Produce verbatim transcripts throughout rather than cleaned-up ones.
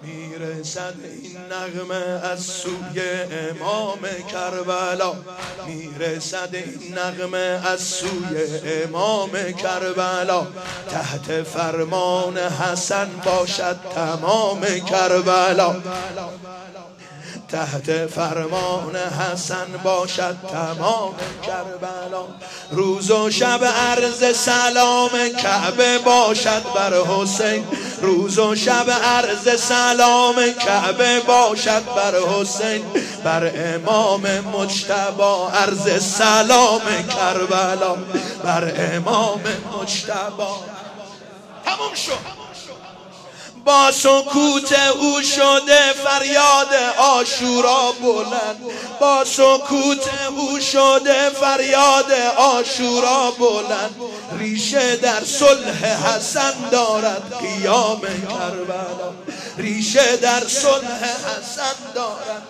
میرسد این نغمه از سوی امام کربلا، میرسد این نغمه از سوی امام کربلا. تحت فرمان حسن باشد تمام کربلا، تحت فرمان حسن باشد تمام کربلا. روز و شب عرض سلام کعبه باشد بر حسین، روز و شب عرض سلام کعبه باشد بر حسین. بر امام مجتبی عرض سلام کربلا، بر امام مجتبی. تموم شد. با سکوت او شده فریاد عاشورا بلند، با سکوت او شده فریاد عاشورا بلند. ریشه در صلح حسن دارد قیام کربلا، ریشه در صلح حسن دارد.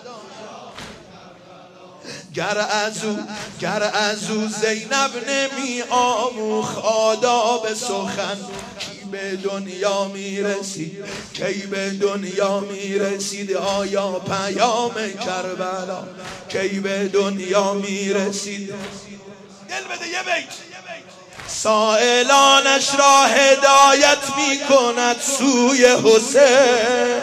گر از او گر از او زینب نمی آموخت آداب سخن، کی به دنیا می رسید، کی به دنیا می رسید. آیا پیام کربلا کی به دنیا می رسید. دل بده یه بیت. سائلانش را هدایت می کند سوی حسین،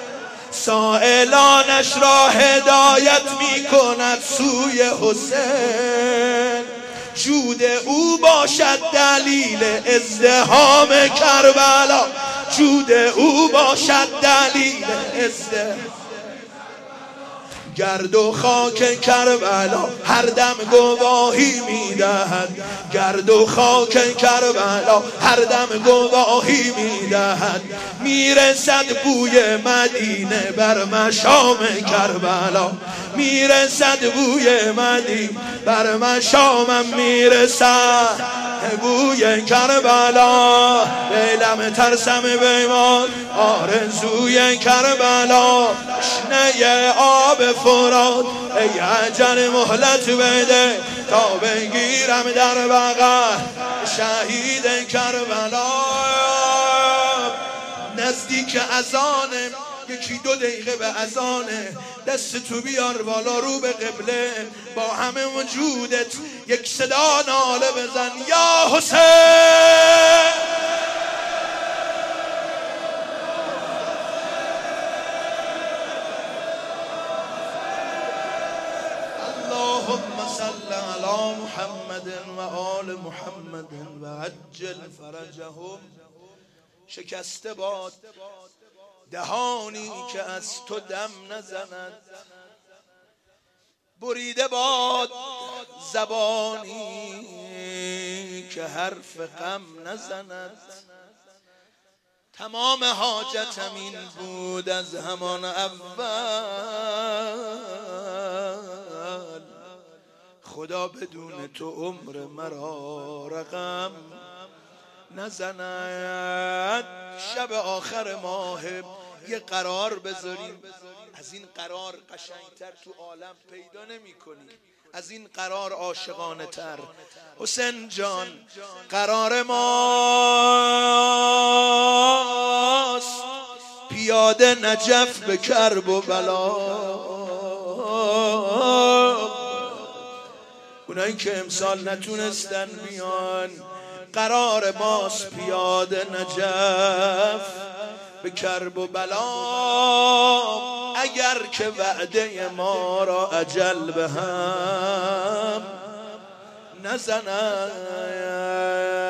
سائلانش را هدایت می کند سوی حسین. جود او باشد دلیل ازدحام کربلا، جود او باشد دلیل ازدحام. گرد و خاک کربلا هر دم گواهی میدهد، گرد و خاک کربلا هر دم گواهی میدهد. میرسد بوی مدینه بر مشام کربلا، میرسد بوی مدینه بر مشامم میرسد بوی کربلا. لیلم ترسم بیمان آرزوی کربلا، تشنه آب فرات ای اجل مهلت بده تا بگیرم در بغل شهید کربلا. نزدیک اذانه، یکی دو دقیقه به اذانه. دست تو بیار بالا رو به قبله، با همه وجودت یک صدا ناله بزن یا حسین. اللهم صل علی محمد و آل محمد و عجل فرجهم. شکسته باد دهانی که از تو دم نزند، بریده باد زبانی که حرف غم نزند. تمام حاجتم این بود از همان اول، خدا بدون تو عمر مرا رقم نزند. شب آخر ماه یه قرار بذاریم، از این قرار قشنگتر تو عالم پیدا نمی کنی، از این قرار عاشقانه تر. حسین جان قرار ماست پیاده نجف به کرب و بلا. اونایی که امسال نتونستن بیان، قرار ماست پیاده نجف به کرب و بلا. اگر که وعده ما را اجل به هم نزند.